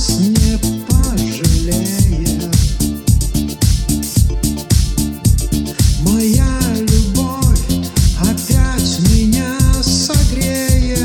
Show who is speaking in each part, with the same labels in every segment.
Speaker 1: нас не пожалеет. Моя любовь опять меня согреет.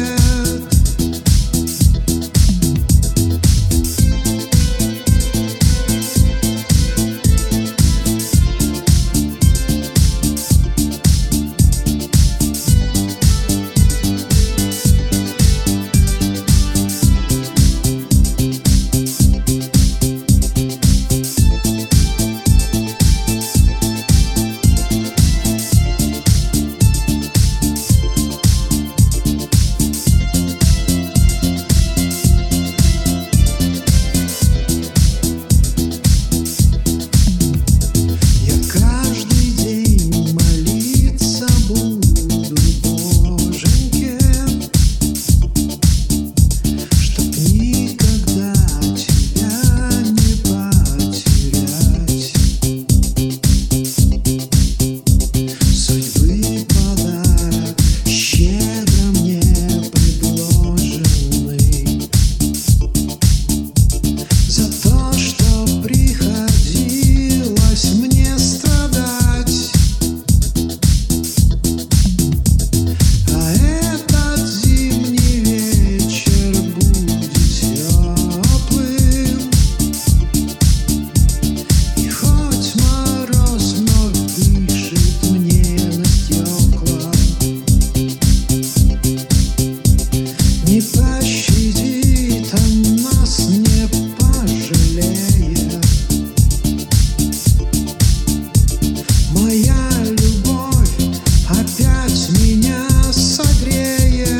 Speaker 1: Не пощадит, он нас не пожалеет. Моя любовь опять меня согреет.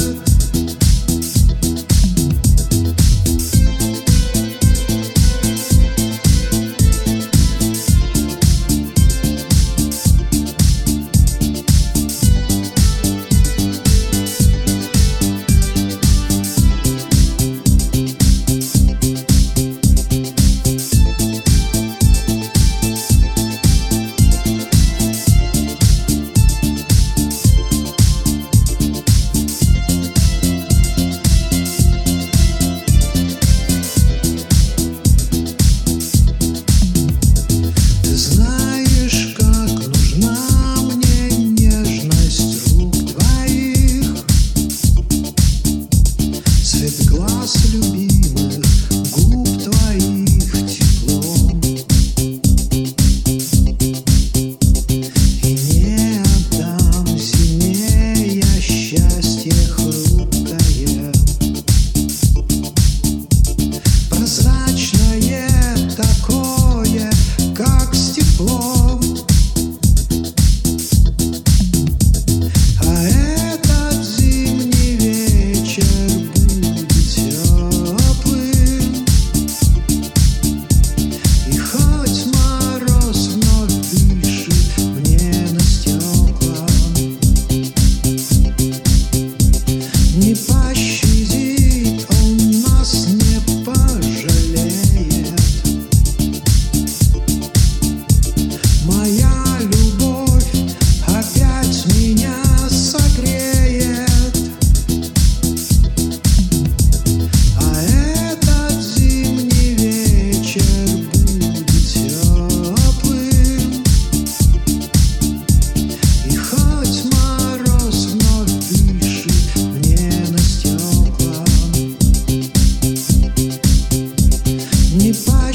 Speaker 1: Глаз любимых, губ твоих теплом. И не отдам зиме я счастье хрупкое, прозрачное такое, как стекло. А этот зимний вечер не пощадит, он нас не пожалеет. Моя любовь опять меня согреет. А этот зимний вечер будет теплым. И хоть мороз вновь дышит мне на стекла, не пойдет.